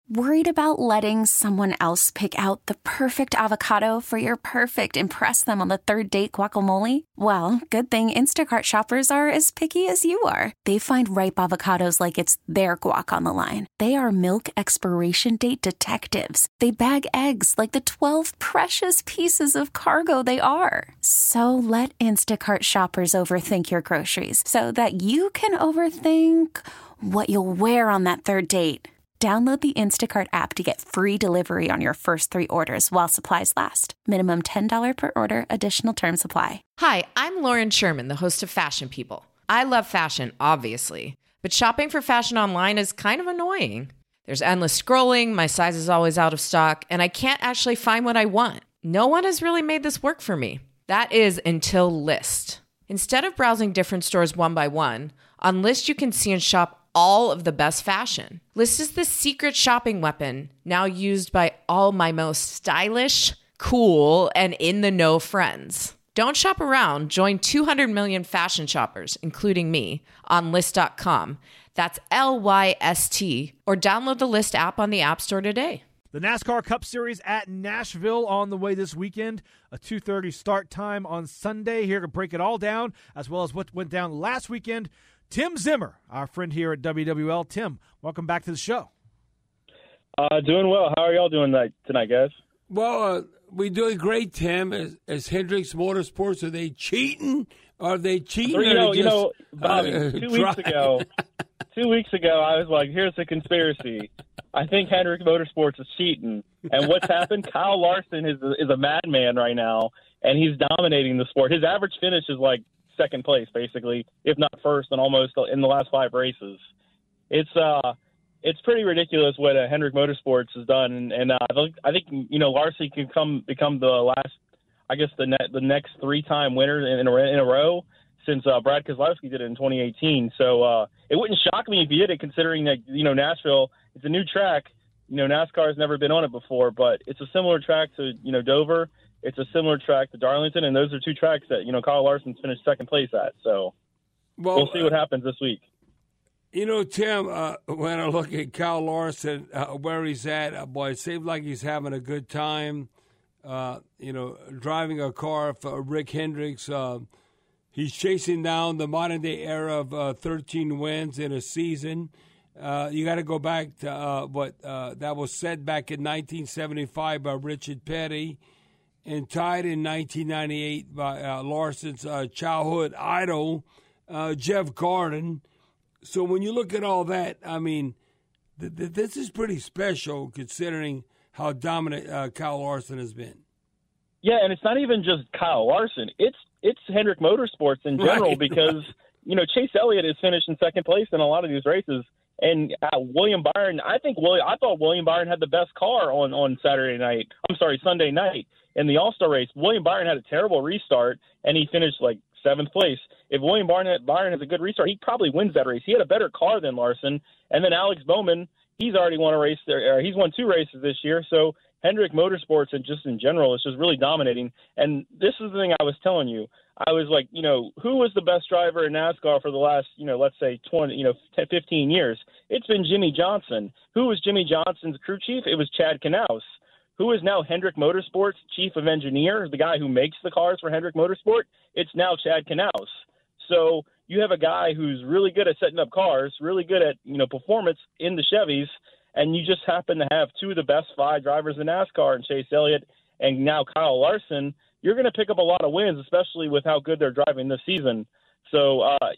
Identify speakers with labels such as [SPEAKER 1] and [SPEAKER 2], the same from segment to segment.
[SPEAKER 1] Worried about letting someone else pick out the perfect avocado for your perfect impress them on the third date guacamole? Well, good thing Instacart shoppers are as picky as you are. They find ripe avocados like it's their guac on the line. They are milk expiration date detectives. They bag eggs like the 12 precious pieces of cargo they are. So let Instacart shoppers overthink your groceries so that you can overthink what you'll wear on that third date. Download the Instacart app to get free delivery on your first 3 orders while supplies last. Minimum $10 per order. Additional terms apply.
[SPEAKER 2] Hi, I'm Lauren Sherman, the host of Fashion People. I love fashion, obviously, but shopping for fashion online is kind of annoying. There's endless scrolling, my size is always out of stock, and I can't actually find what I want. No one has really made this work for me. That is until Lyst. Instead of browsing different stores one by one, on Lyst you can see and shop all of the best fashion. Lyst is the secret shopping weapon now used by all my most stylish, cool, and in-the-know friends. Don't shop around. Join 200 million fashion shoppers, including me, on Lyst.com. That's Lyst, or download the Lyst app on the App Store today.
[SPEAKER 3] The NASCAR Cup Series at Nashville on the way this weekend. A 2:30 start time on Sunday. Here to break it all down, as well as what went down last weekend, Tim Zimmer, our friend here at WWL. Tim, welcome back to the show.
[SPEAKER 4] Doing well. How are y'all doing tonight, guys?
[SPEAKER 5] Well, we're doing great, Tim. As Hendricks Motorsports, are they cheating? Are they cheating?
[SPEAKER 4] Bobby, 2 weeks ago, 2 weeks ago, I was like, here's the conspiracy. I think Hendricks Motorsports is cheating. And what's happened? Kyle Larson is a madman right now, and he's dominating the sport. His average finish is like second place, basically, if not first, and almost in the last 5 races. It's pretty ridiculous what Hendrick Motorsports has done, and I think Larson can become the last, I guess the next 3-time winner in a row since Brad Keselowski did it in 2018. So it wouldn't shock me if he did it, considering that Nashville, it's a new track. NASCAR has never been on it before, but it's a similar track to Dover. It's a similar track to Darlington, and those are 2 tracks that, Kyle Larson finished second place at. So we'll see what happens this week.
[SPEAKER 5] Tim, when I look at Kyle Larson, where he's at, boy, it seems like he's having a good time, driving a car for Rick Hendricks. He's chasing down the modern-day era of 13 wins in a season. You got to go back to that was said back in 1975 by Richard Petty, and tied in 1998 by Larson's childhood idol, Jeff Gordon. So when you look at all that, I mean, this is pretty special considering how dominant Kyle Larson has been.
[SPEAKER 4] Yeah, and it's not even just Kyle Larson. It's Hendrick Motorsports in general, right? Because, Chase Elliott has finished in second place in a lot of these races. And William Byron, I thought William Byron had the best car on Sunday night in the All-Star race. William Byron had a terrible restart, and he finished like 7th place. If William Byron has a good restart, he probably wins that race. He had a better car than Larson. And then Alex Bowman, he's already won a race there. He's won 2 races this year. So Hendrick Motorsports, and just in general, is just really dominating. And this is the thing I was telling you. I was like, who was the best driver in NASCAR for the last, let's say 15 years? It's been Jimmy Johnson. Who was Jimmy Johnson's crew chief? It was Chad Knaus. Who is now Hendrick Motorsports chief of engineer, the guy who makes the cars for Hendrick Motorsport? It's now Chad Knaus. So you have a guy who's really good at setting up cars, really good at, performance in the Chevys, and you just happen to have 2 of the best 5 drivers in NASCAR, and Chase Elliott and now Kyle Larson. You're going to pick up a lot of wins, especially with how good they're driving this season. So, I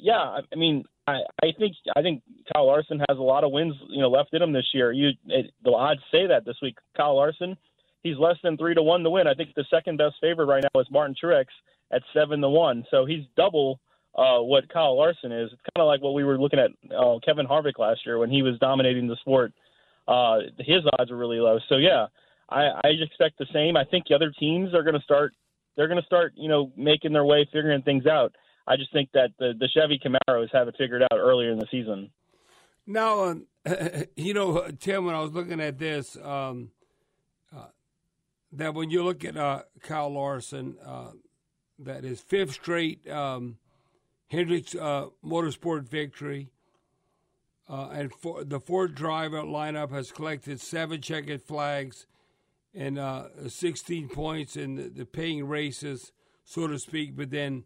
[SPEAKER 4] think Kyle Larson has a lot of wins, left in him this year. The odds say that this week. Kyle Larson, he's less than 3-1 to win. I think the second best favorite right now is Martin Truex at 7-1. So he's double what Kyle Larson is. It's kind of like what we were looking at Kevin Harvick last year when he was dominating the sport. His odds are really low. So yeah, I expect the same. I think the other teams are going to start. They're going to start, making their way, figuring things out. I just think that the Chevy Camaros have it figured out earlier in the season.
[SPEAKER 5] Now, Tim, when I was looking at this, that when you look at Kyle Larson, that his 5th straight Hendricks Motorsport victory, and the Ford driver lineup has collected 7 checkered flags and 16 points in the paying races, so to speak. But then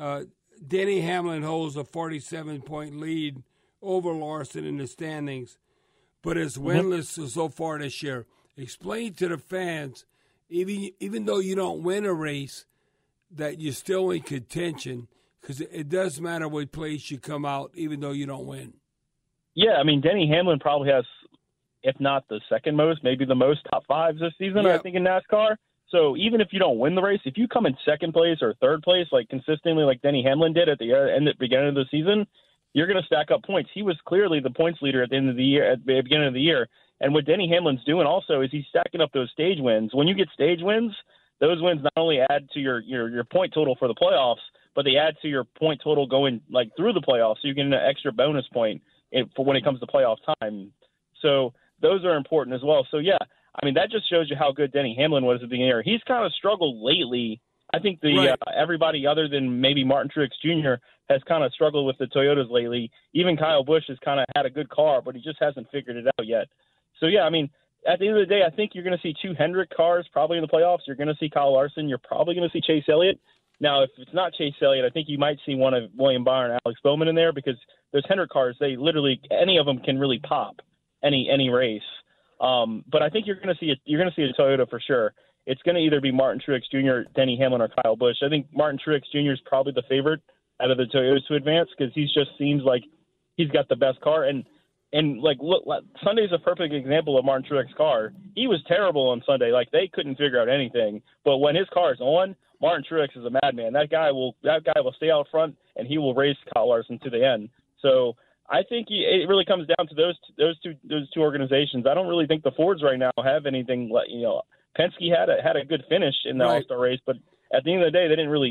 [SPEAKER 5] Denny Hamlin holds a 47-point lead over Larson in the standings, but is winless so far this year. Explain to the fans, even though you don't win a race, that you're still in contention, because it does matter what place you come out, even though you don't win.
[SPEAKER 4] Yeah, I mean, Denny Hamlin probably has, if not the second most, maybe the most top fives this season, I think, in NASCAR. So even if you don't win the race, if you come in second place or third place, like consistently like Denny Hamlin did at the beginning of the season, you're going to stack up points. He was clearly the points leader at the end of the year, at the beginning of the year. And what Denny Hamlin's doing also is he's stacking up those stage wins. When you get stage wins, those wins not only add to your point total for the playoffs, but they add to your point total going like through the playoffs. So you get an extra bonus point for when it comes to playoff time. So those are important as well. So yeah, I mean, that just shows you how good Denny Hamlin was at the year. He's kind of struggled lately. I think everybody other than maybe Martin Truex Jr. has kind of struggled with the Toyotas lately. Even Kyle Busch has kind of had a good car, but he just hasn't figured it out yet. So yeah, I mean, at the end of the day, I think you're going to see 2 Hendrick cars probably in the playoffs. You're going to see Kyle Larson. You're probably going to see Chase Elliott. Now, if it's not Chase Elliott, I think you might see one of William Byron, Alex Bowman in there, because those Hendrick cars, they literally, any of them can really pop any race. But I think you're going to see a Toyota for sure. It's going to either be Martin Truex Jr., Denny Hamlin, or Kyle Busch. I think Martin Truex Jr. is probably the favorite out of the Toyotas to advance, because he just seems like he's got the best car. And like, look, Sunday's a perfect example of Martin Truex's car. He was terrible on Sunday. Like, they couldn't figure out anything. But when his car is on, Martin Truex is a madman. That guy will stay out front, and he will race Kyle Larson to the end. So I think it really comes down to those two organizations. I don't really think the Fords right now have anything. Penske had a good finish in the All-Star race, but at the end of the day,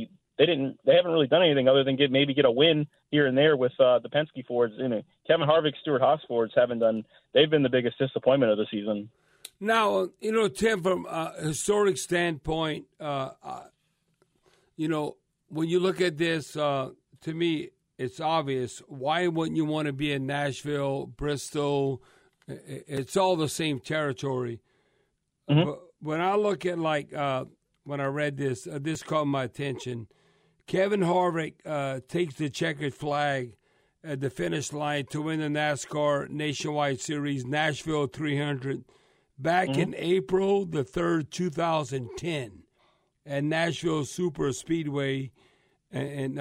[SPEAKER 4] they haven't really done anything other than get a win here and there with the Penske Fords. Kevin Harvick, Stewart-Haas Fords they've been the biggest disappointment of the season.
[SPEAKER 5] Now, Tim, from a historic standpoint, when you look at this, to me, it's obvious. Why wouldn't you want to be in Nashville, Bristol? It's all the same territory. Mm-hmm. But when I look at, when I read this, this caught my attention. Kevin Harvick takes the checkered flag at the finish line to win the NASCAR Nationwide Series Nashville 300 back in April the 3rd, 2010 at Nashville Super Speedway. And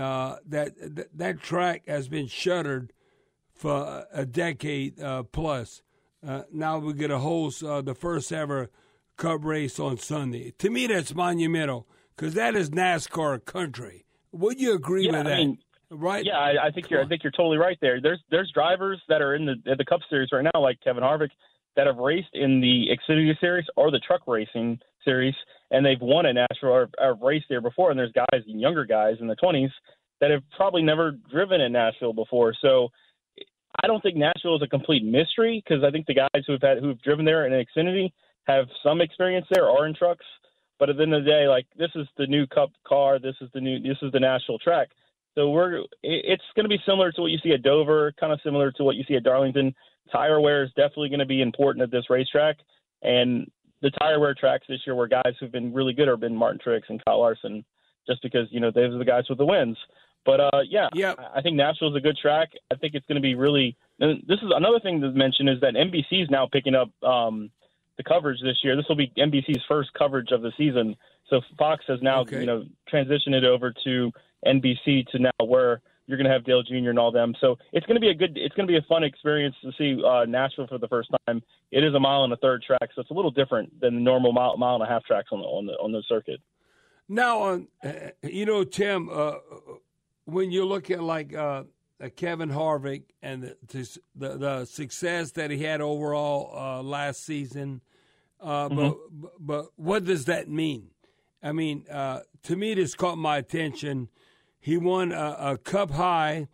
[SPEAKER 5] that track has been shuttered for a decade plus. Now we're going to host the first ever Cup race on Sunday. To me, that's monumental because that is NASCAR country. Would you agree with that? Right?
[SPEAKER 4] Yeah, I think you're totally right there. There's drivers that are in the Cup Series right now, like Kevin Harvick, that have raced in the Xfinity Series or the Truck Racing Series, and they've won at Nashville or raced there before. And there's guys, younger guys in the 20s, that have probably never driven in Nashville before. So I don't think Nashville is a complete mystery, because I think the guys who've driven there in Xfinity have some experience there or in trucks. But at the end of the day, this is the new Cup car. This is the Nashville track. So it's going to be similar to what you see at Dover, kind of similar to what you see at Darlington. Tire wear is definitely going to be important at this racetrack. And the tire wear tracks this year where guys who've been really good have been Martin Truex and Kyle Larson, just because, those are the guys with the wins. But, I think Nashville's a good track. I think it's going to be really – this is another thing to mention is that NBC is now picking up the coverage this year. This will be NBC's first coverage of the season. So Fox has now, transitioned it over to NBC to now where you're going to have Dale Jr. and all them. So it's going to be a fun experience to see Nashville for the first time. It is a 1 1/3 track, so it's a little different than the normal 1.5 mile tracks on the circuit.
[SPEAKER 5] Now, Tim, when you look at Kevin Harvick and the success that he had overall last season, but what does that mean? I mean, to me, this caught my attention. He won a Cup high,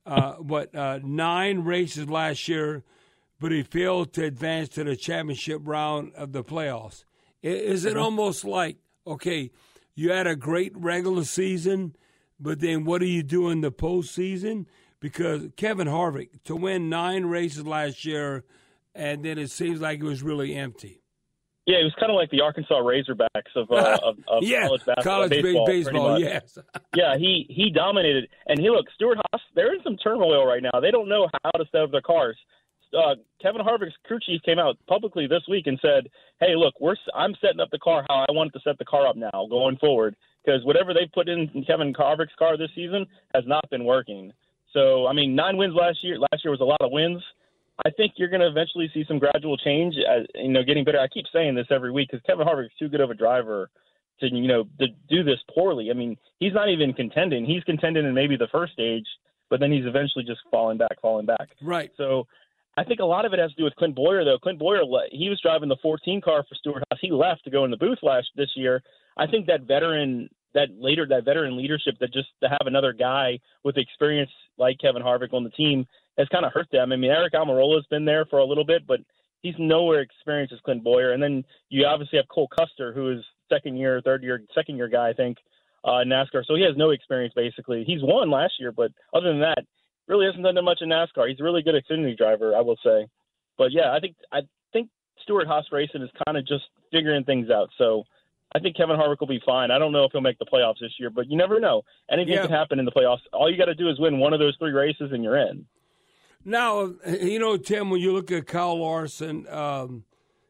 [SPEAKER 5] 9 races last year, but he failed to advance to the championship round of the playoffs. Is it almost like, okay, you had a great regular season, but then what do you do in the postseason? because Kevin Harvick, to win 9 races last year, and then it seems like it was really empty.
[SPEAKER 4] Yeah, it was kind of like the Arkansas Razorbacks of
[SPEAKER 5] yeah,
[SPEAKER 4] college basketball,
[SPEAKER 5] baseball. Yes.
[SPEAKER 4] Yeah, he dominated. And look, Stewart-Haas, they're in some turmoil right now. They don't know how to set up their cars. Kevin Harvick's crew chief came out publicly this week and said, "Hey, look, I'm setting up the car how I want to set the car up now going forward, because whatever they put in Kevin Harvick's car this season has not been working." So, I mean, 9 wins last year. Last year was a lot of wins. I think you're going to eventually see some gradual change, getting better. I keep saying this every week because Kevin Harvick's too good of a driver to do this poorly. I mean, he's not even contending. He's contending in maybe the first stage, but then he's eventually just falling back.
[SPEAKER 5] Right.
[SPEAKER 4] So I think a lot of it has to do with Clint Boyer, though. Clint Boyer, he was driving the 14 car for Stewart-Haas. He left to go in the booth this year. I think that veteran leadership, that just to have another guy with experience like Kevin Harvick on the team has kind of hurt them. I mean, Eric Almirola's been there for a little bit, but he's nowhere experienced as Clint Boyer. And then you obviously have Cole Custer, who is second year guy, I think, in NASCAR. So he has no experience, basically. He's won last year, but other than that, really hasn't done that much in NASCAR. He's a really good Xfinity driver, I will say. But yeah, I think Stewart-Haas racing is kind of just figuring things out. So I think Kevin Harvick will be fine. I don't know if he'll make the playoffs this year, but you never know. Anything can happen in the playoffs. All you got to do is win one of those 3 races and you're in.
[SPEAKER 5] Now, Tim, when you look at Kyle Larson, the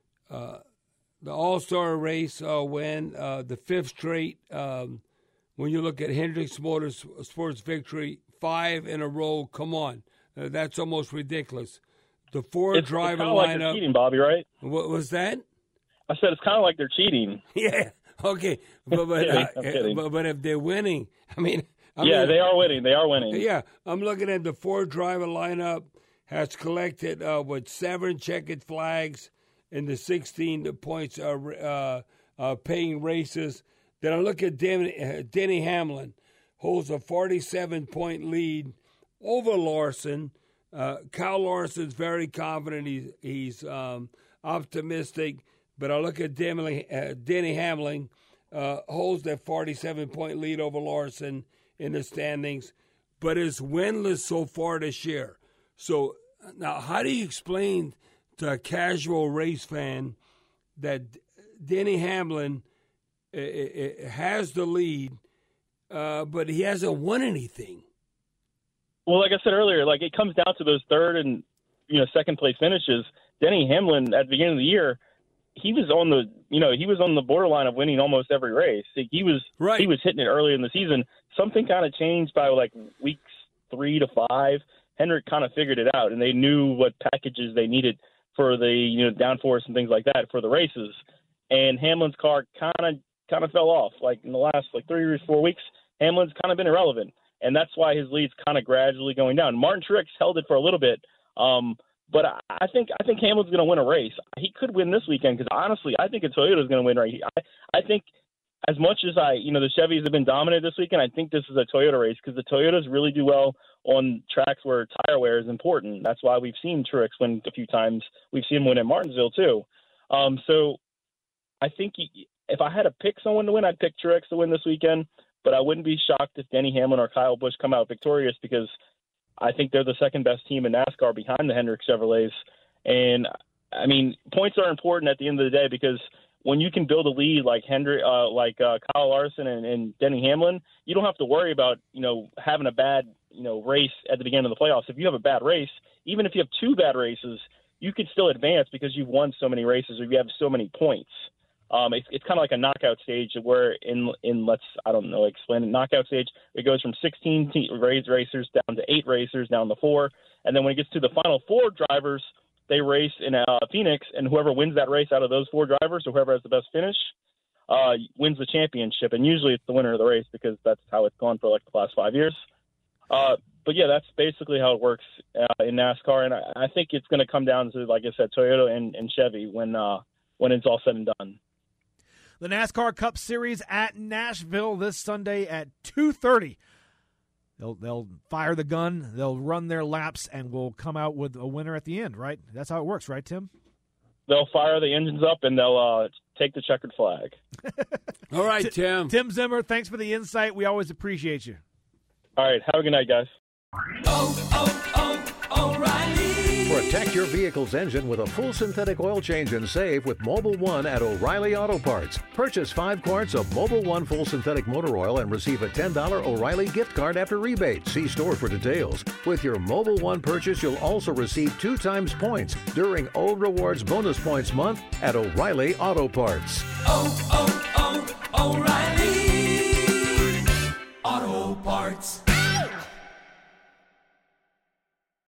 [SPEAKER 5] All-Star race win, the 5th straight, when you look at Hendricks Motorsports victory, 5 in a row, come on. That's almost ridiculous. The 4 driver
[SPEAKER 4] lineup. Like they're cheating, Bobby, right?
[SPEAKER 5] What was that?
[SPEAKER 4] I said it's kind of like they're cheating.
[SPEAKER 5] Yeah, okay. But if they're winning, I mean,
[SPEAKER 4] they are winning. They are winning.
[SPEAKER 5] Yeah, I'm looking at the 4-driver lineup has collected with 7 checkered flags in the 16 points paying races. Then I look at Denny Hamlin, holds a 47-point lead over Larson. Kyle Larson's very confident. He's optimistic. But I look at Denny Hamlin, holds that 47-point lead over Larson in the standings, but is winless so far this year. So now, how do you explain to a casual race fan that Denny Hamlin has the lead, but he hasn't won anything?
[SPEAKER 4] Well, like I said earlier, it comes down to those third and second place finishes. Denny Hamlin at the beginning of the year, he was on the borderline of winning almost every race. He was hitting it early in the season. Something kind of changed by weeks 3 to 5. Hendrick kind of figured it out, and they knew what packages they needed for the downforce and things like that for the races. And Hamlin's car kind of fell off. In the last 3 or 4 weeks, Hamlin's kind of been irrelevant, and that's why his lead's kind of gradually going down. Martin Truex held it for a little bit. But I think Hamlin's going to win a race. He could win this weekend because, honestly, I think a Toyota's going to win right here. I think as much as the Chevys have been dominant this weekend, I think this is a Toyota race because the Toyotas really do well on tracks where tire wear is important. That's why we've seen Truex win a few times. We've seen him win at Martinsville, too. So I think if I had to pick someone to win, I'd pick Truex to win this weekend. But I wouldn't be shocked if Denny Hamlin or Kyle Busch come out victorious because I think they're the second best team in NASCAR behind the Hendrick Chevrolets. And, I mean, points are important at the end of the day because when you can build a lead like Kyle Larson and Denny Hamlin, you don't have to worry about, having a bad, race at the beginning of the playoffs. If you have a bad race, even if you have 2 bad races, you could still advance because you've won so many races or you have so many points. It's kind of like a knockout stage where explain it. Knockout stage, it goes from 16 racers down to 8 racers down to 4. And then when it gets to the final 4 drivers, they race in Phoenix, and whoever wins that race out of those 4 drivers or whoever has the best finish wins the championship. And usually it's the winner of the race because that's how it's gone for the last 5 years. But yeah, that's basically how it works in NASCAR. And I think it's going to come down to, like I said, Toyota and Chevy when it's all said and done.
[SPEAKER 3] The NASCAR Cup Series at Nashville this Sunday at 2:30. They'll fire the gun, they'll run their laps, and we'll come out with a winner at the end, right? That's how it works, right, Tim?
[SPEAKER 4] They'll fire the engines up, and they'll take the checkered flag.
[SPEAKER 5] All right, Tim.
[SPEAKER 3] Tim Zimmer, thanks for the insight. We always appreciate you.
[SPEAKER 4] All right. Have a good night, guys.
[SPEAKER 6] Protect your vehicle's engine with a full synthetic oil change and save with Mobil 1 at O'Reilly Auto Parts. Purchase 5 quarts of Mobil 1 full synthetic motor oil and receive a $10 O'Reilly gift card after rebate. See store for details. With your Mobil 1 purchase, you'll also receive 2 times points during O Rewards Bonus Points Month at O'Reilly Auto Parts.
[SPEAKER 7] O'Reilly.